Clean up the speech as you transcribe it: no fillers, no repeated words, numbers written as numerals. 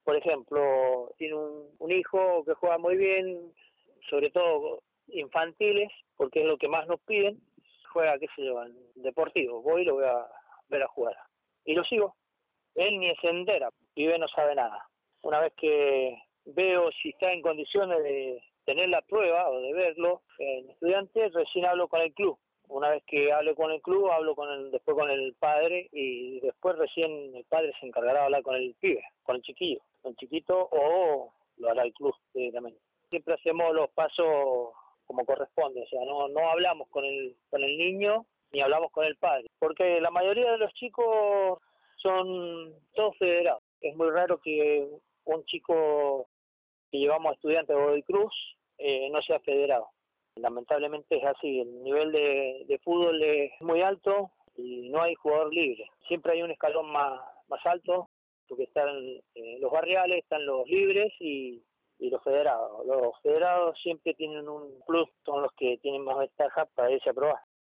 por ejemplo, tiene un hijo que juega muy bien, sobre todo infantiles, porque es lo que más nos piden, juega, qué sé yo, en deportivo, voy y lo voy a ver a jugar. Y lo sigo. Él ni se entera, pibe no sabe nada. Una vez que veo si está en condiciones de tener la prueba o de verlo en estudiantes, recién hablo con el club. Una vez que hable con el club, después con el padre y después recién el padre se encargará de hablar con el pibe, con el chiquillo, con el chiquito, o lo hará el club directamente. Siempre hacemos los pasos como corresponde, o sea, no hablamos con el niño ni hablamos con el padre, porque la mayoría de los chicos son todos federados. Es muy raro que un chico que llevamos a estudiantes de Godoy Cruz no sea federado. Lamentablemente es así, el nivel de fútbol es muy alto y no hay jugador libre. Siempre hay un escalón más alto, porque están los barriales, están los libres y los federados. Los federados siempre tienen un plus, son los que tienen más ventaja para irse a probar.